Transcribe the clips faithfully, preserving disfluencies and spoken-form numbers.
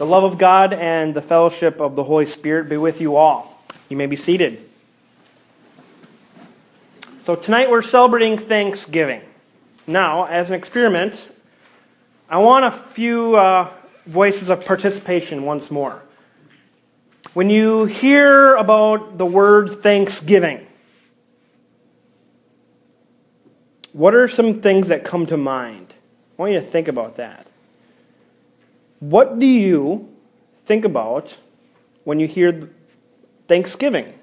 The love of God and the fellowship of the Holy Spirit be with you all. You may be seated. So tonight we're celebrating Thanksgiving. Now, as an experiment, I want a few uh, voices of participation once more. When you hear about the word Thanksgiving, what are some things that come to mind? I want you to think about that. What do you think about when you hear Thanksgiving?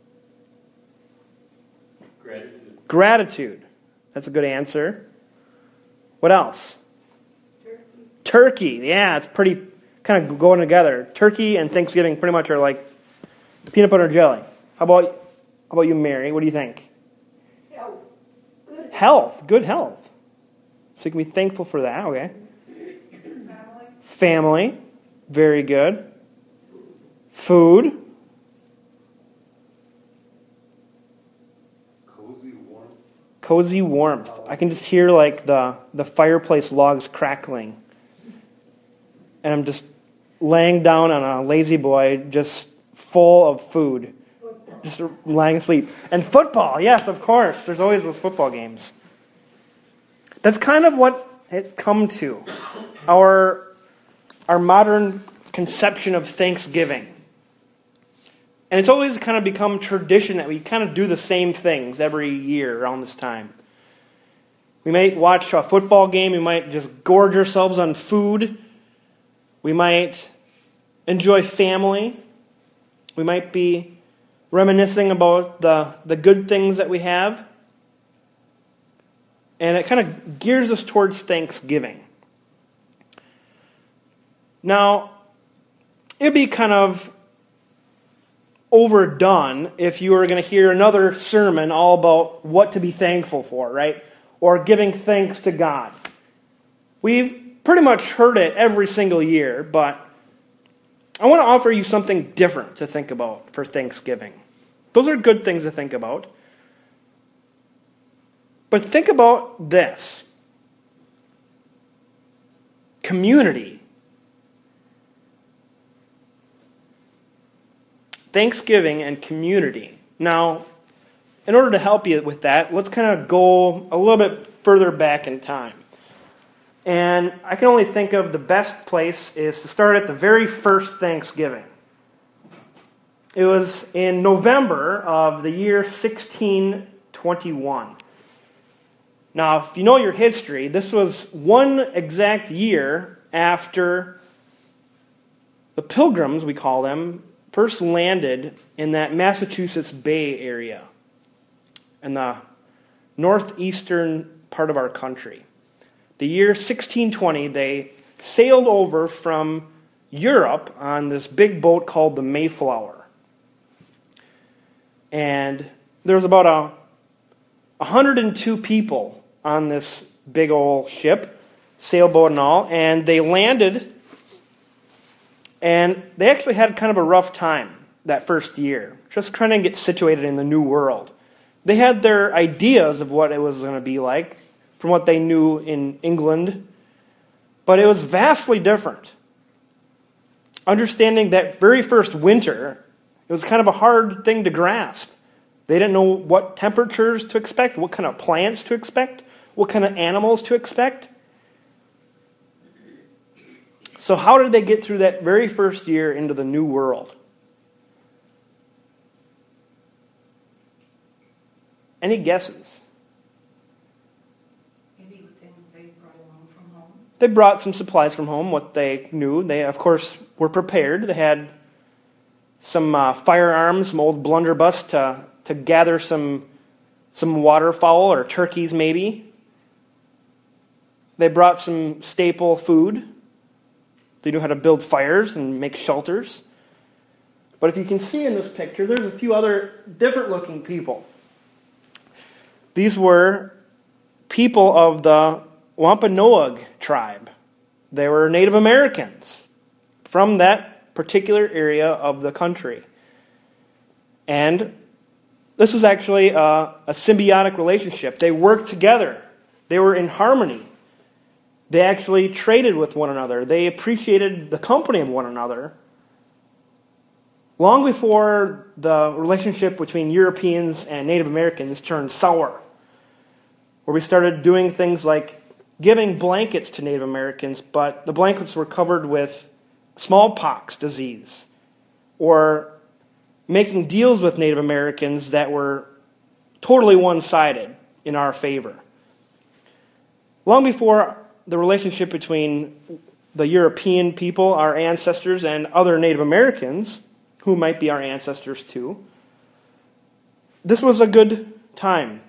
Gratitude. Gratitude. That's a good answer. What else? Turkey. Turkey. Yeah, it's pretty kind of going together. Turkey and Thanksgiving pretty much are like peanut butter and jelly. How about, how about you, Mary? What do you think? Health. Good Health. Good health. So you can be thankful for that. Okay. family. Family. Very good. Food. Cozy warmth. Cozy warmth. I can just hear like the, the fireplace logs crackling. And I'm just laying down on a lazy boy just full of food. Just lying asleep. And football. Yes, of course. There's always those football games. That's kind of what it's come to. Our, our modern conception of Thanksgiving. And it's always kind of become tradition that we kind of do the same things every year around this time. We might watch a football game. We might just gorge ourselves on food. We might enjoy family. We might be reminiscing about the, the good things that we have. And it kind of gears us towards Thanksgiving. Now, it'd be kind of overdone if you were going to hear another sermon all about what to be thankful for, right? Or giving thanks to God. We've pretty much heard it every single year, but I want to offer you something different to think about for Thanksgiving. Those are good things to think about. But think about this. Community. Thanksgiving and community. Now, in order to help you with that, let's kind of go a little bit further back in time. And I can only think of the best place is to start at the very first Thanksgiving. It was in November of the year sixteen twenty-one. Now, if you know your history, this was one exact year after the Pilgrims, we call them, first landed in that Massachusetts Bay area in the northeastern part of our country. The year sixteen twenty, they sailed over from Europe on this big boat called the Mayflower. And there was about a one hundred two people on this big old ship, sailboat and all, and they landed, and they actually had kind of a rough time that first year, just trying to get situated in the new world. They had their ideas of what it was going to be like from what they knew in England, but it was vastly different. Understanding that very first winter, it was kind of a hard thing to grasp. They didn't know what temperatures to expect, what kind of plants to expect, what kind of animals to expect. So how did they get through that very first year into the new world? Any guesses? Maybe things they brought along from home. They brought some supplies from home, what they knew. They, of course, were prepared. They had some uh, firearms, some old blunderbuss to, to gather some, some waterfowl or turkeys maybe. They brought some staple food. They knew how to build fires and make shelters. But if you can see in this picture, there's a few other different looking people. These were people of the Wampanoag tribe. They were Native Americans from that particular area of the country. And this is actually a, a symbiotic relationship. They worked together. They were in harmony. They actually traded with one another. They appreciated the company of one another. Long before the relationship between Europeans and Native Americans turned sour, where we started doing things like giving blankets to Native Americans, but the blankets were covered with smallpox disease, or making deals with Native Americans that were totally one-sided in our favor. Long before the relationship between the European people, our ancestors, and other Native Americans, who might be our ancestors too, this was a good time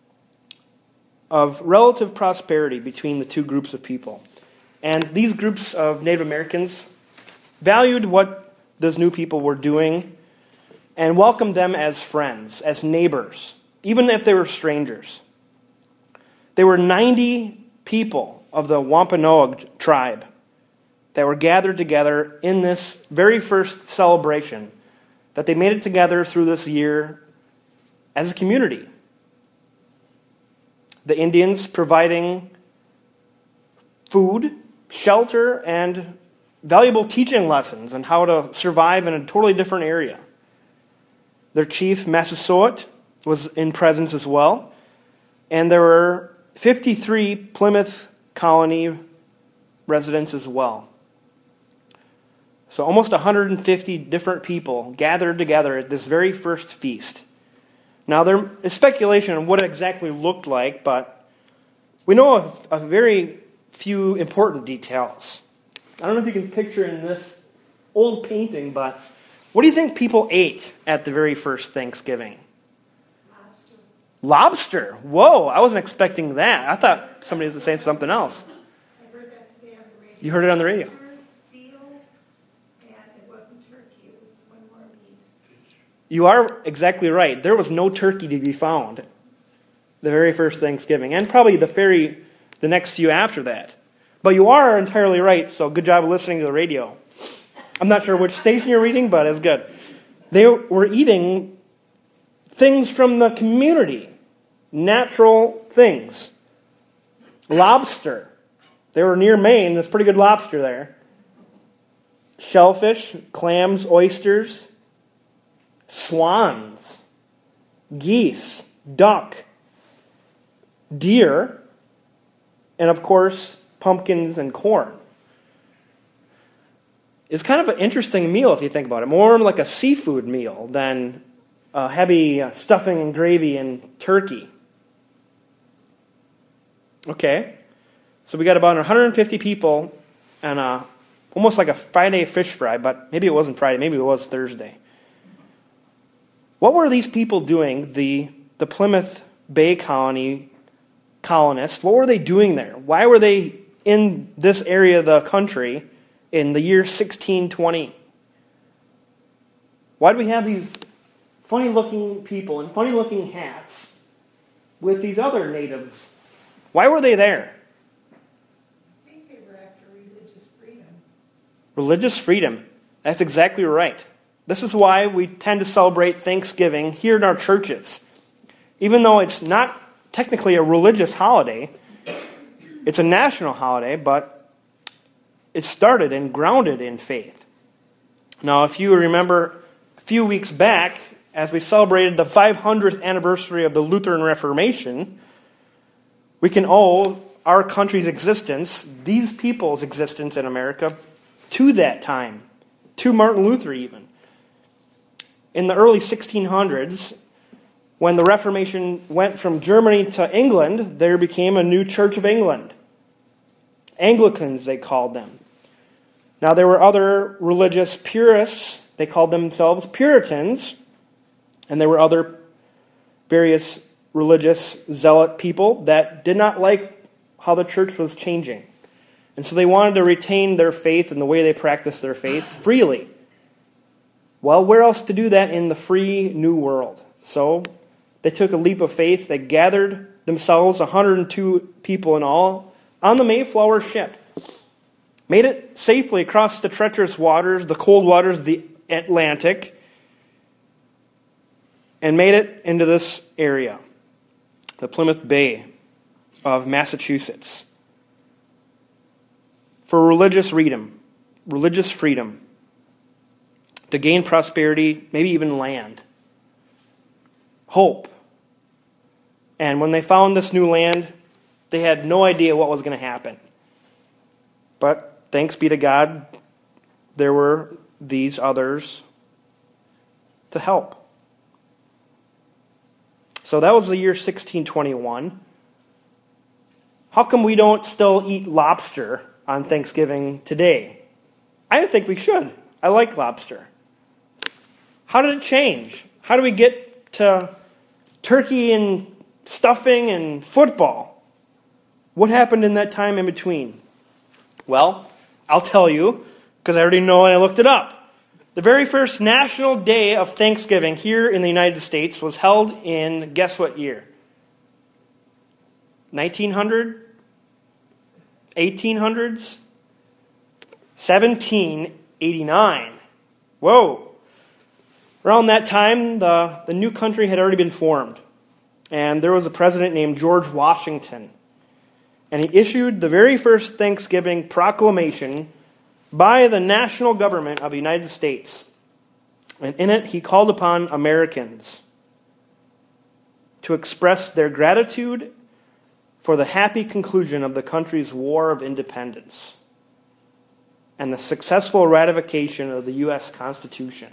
of relative prosperity between the two groups of people. And these groups of Native Americans valued what those new people were doing and welcomed them as friends, as neighbors, even if they were strangers. There were ninety people of the Wampanoag tribe that were gathered together in this very first celebration, that they made it together through this year as a community. The Indians providing food, shelter, and valuable teaching lessons on how to survive in a totally different area. Their chief, Massasoit, was in presence as well. And there were fifty-three Plymouth Colony residents as well. So almost one hundred fifty different people gathered together at this very first feast. Now, there is speculation on what it exactly looked like, but we know of a very few important details. I don't know if you can picture in this old painting, but what do you think people ate at the very first Thanksgiving? Lobster. Lobster. Whoa, I wasn't expecting that. I thought somebody was saying something else. I heard that today on the radio. You heard it on the radio. Lobster, seal, and it wasn't turkey. It was one more meat. You are exactly right. There was no turkey to be found the very first Thanksgiving, and probably the very the next few after that. But you are entirely right, so good job of listening to the radio. I'm not sure which station you're reading, but it's good. They were eating things from the community, natural things. Lobster. They were near Maine. There's pretty good lobster there. Shellfish, clams, oysters, swans, geese, duck, deer, and of course, pumpkins and corn. It's kind of an interesting meal if you think about it. More like a seafood meal than a heavy stuffing and gravy and turkey. Okay, so we got about one hundred fifty people and a, almost like a Friday fish fry, but maybe it wasn't Friday, maybe it was Thursday. What were these people doing, the, the Plymouth Bay Colony colonists? What were they doing there? Why were they in this area of the country in the year sixteen twenty? Why do we have these funny-looking people in funny-looking hats with these other natives? Why were they there? I think they were after religious freedom. Religious freedom. That's exactly right. This is why we tend to celebrate Thanksgiving here in our churches. Even though it's not technically a religious holiday, it's a national holiday, but it's started and grounded in faith. Now, if you remember a few weeks back, as we celebrated the five hundredth anniversary of the Lutheran Reformation, we can owe our country's existence, these people's existence in America, to that time, to Martin Luther even. In the early sixteen hundreds, when the Reformation went from Germany to England, there became a new Church of England. Anglicans, they called them. Now, there were other religious purists. They called themselves Puritans. And there were other various religious zealot people that did not like how the church was changing. And so they wanted to retain their faith and the way they practiced their faith freely. Well, where else to do that in the free new world? So they took a leap of faith. They gathered themselves, one hundred two people in all, on the Mayflower ship. Made it safely across the treacherous waters, the cold waters of the Atlantic, and made it into this area, the Plymouth Bay of Massachusetts. for religious freedom, religious freedom, to gain prosperity, maybe even land, hope. And when they found this new land, they had no idea what was going to happen. But thanks be to God, there were these others to help. So that was the year sixteen twenty-one. How come we don't still eat lobster on Thanksgiving today? I think we should. I like lobster. How did it change? How do we get to turkey and stuffing and football? What happened in that time in between? Well, I'll tell you, because I already know and I looked it up. The very first National Day of Thanksgiving here in the United States was held in, guess what year? nineteen hundred? eighteen hundreds? seventeen eighty-nine. Whoa. Around that time, the, the new country had already been formed. And there was a president named George Washington. And he issued the very first Thanksgiving proclamation by the national government of the United States. And in it, he called upon Americans to express their gratitude for the happy conclusion of the country's War of Independence and the successful ratification of the U S Constitution.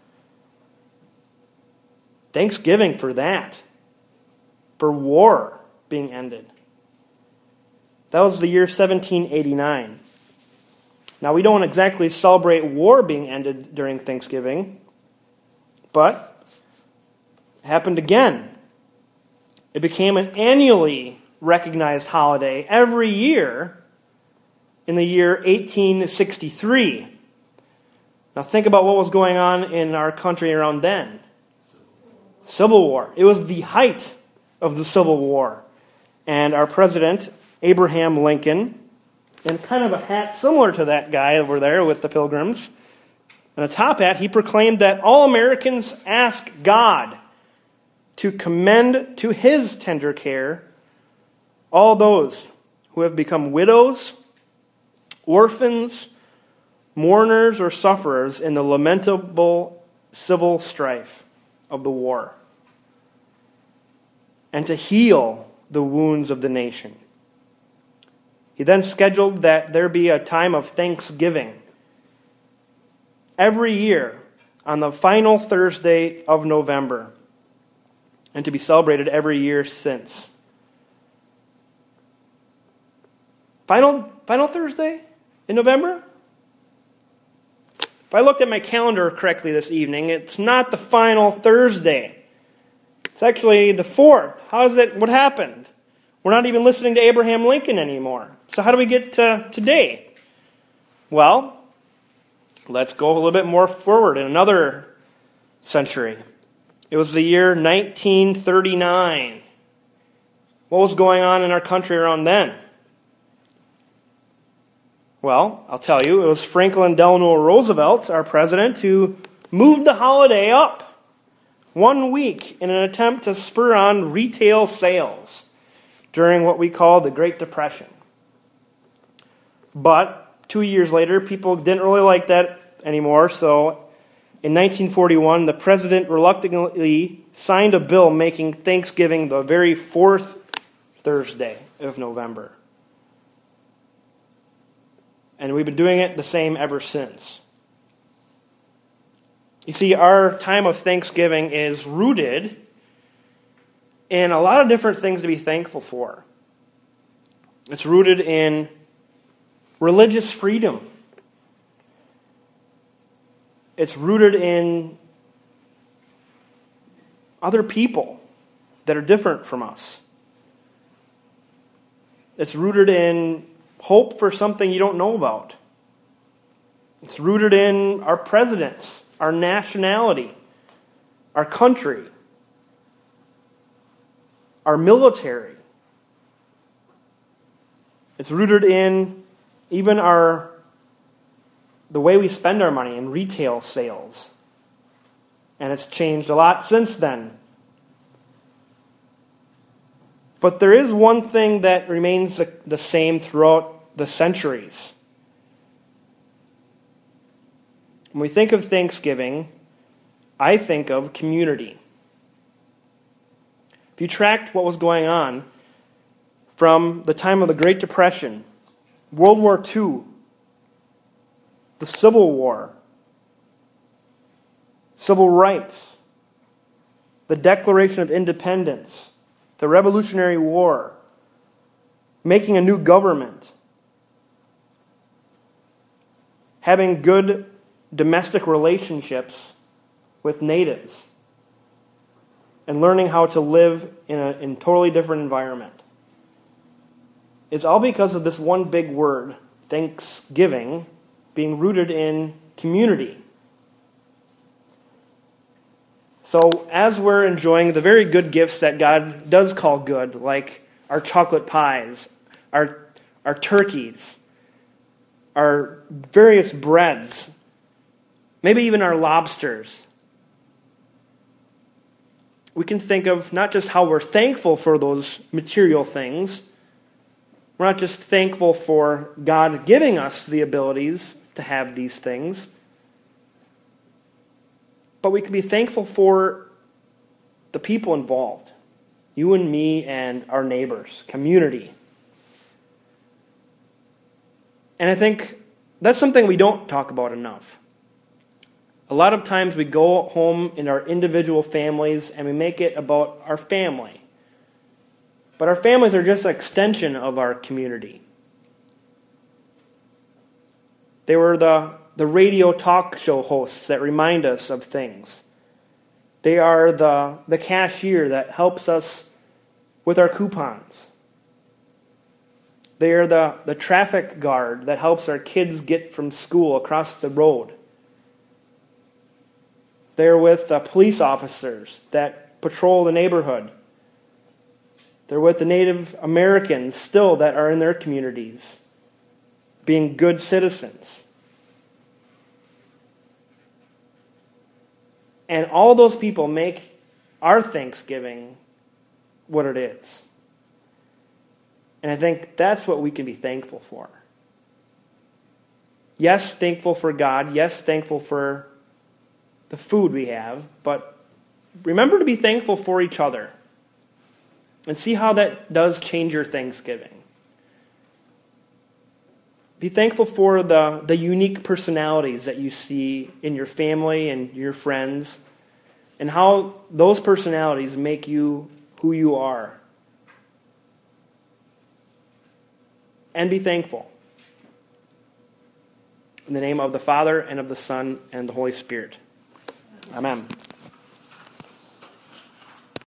Thanksgiving for that, for war being ended. That was the year seventeen eighty-nine. Now, we don't exactly celebrate war being ended during Thanksgiving, but it happened again. It became an annually recognized holiday every year in the year eighteen sixty-three. Now, think about what was going on in our country around then. Civil War. It was the height of the Civil War. And our president, Abraham Lincoln, in kind of a hat similar to that guy over there with the pilgrims, and a top hat, he proclaimed that all Americans ask God to commend to his tender care all those who have become widows, orphans, mourners, or sufferers in the lamentable civil strife of the war, and to heal the wounds of the nation. He then scheduled that there be a time of thanksgiving every year on the final Thursday of November, and to be celebrated every year since. Final, final Thursday in November? If I looked at my calendar correctly this evening, it's not the final Thursday. It's actually the fourth. How is it? What happened? We're not even listening to Abraham Lincoln anymore. So how do we get to today? Well, let's go a little bit more forward in another century. It was the year nineteen thirty-nine. What was going on in our country around then? Well, I'll tell you, it was Franklin Delano Roosevelt, our president, who moved the holiday up one week in an attempt to spur on retail sales during what we call the Great Depression. But two years later, people didn't really like that anymore, so in nineteen forty-one, the president reluctantly signed a bill making Thanksgiving the very fourth Thursday of November. And we've been doing it the same ever since. You see, our time of Thanksgiving is rooted in a lot of different things to be thankful for. It's rooted in religious freedom. It's rooted in other people that are different from us. It's rooted in hope for something you don't know about. It's rooted in our presidents, our nationality, our country, our military. It's rooted in even our the way we spend our money in retail sales. And it's changed a lot since then. But there is one thing that remains the, the same throughout the centuries. when we think of Thanksgiving, I think of community. If you tracked what was going on from the time of the Great Depression, World War Two, the Civil War, civil rights, the Declaration of Independence, the Revolutionary War, making a new government, having good domestic relationships with natives, and learning how to live in a in totally different environment. It's all because of this one big word, Thanksgiving, being rooted in community. So as we're enjoying the very good gifts that God does call good, like our chocolate pies, our, our turkeys, our various breads, maybe even our lobsters, we can think of not just how we're thankful for those material things. We're not just thankful for God giving us the abilities to have these things, but we can be thankful for the people involved, you and me and our neighbors, community. And I think that's something we don't talk about enough. A lot of times we go home in our individual families and we make it about our family. But our families are just an extension of our community. They were the, the radio talk show hosts that remind us of things. They are the, the cashier that helps us with our coupons. They are the, the traffic guard that helps our kids get from school across the road. They're with the police officers that patrol the neighborhood. They're with the Native Americans still that are in their communities, being good citizens. And all those people make our Thanksgiving what it is. And I think that's what we can be thankful for. Yes, thankful for God. Yes, thankful for the food we have. But remember to be thankful for each other. And see how that does change your Thanksgiving. Be thankful for the, the unique personalities that you see in your family and your friends, and how those personalities make you who you are. And be thankful. In the name of the Father, and of the Son, and the Holy Spirit. Amen.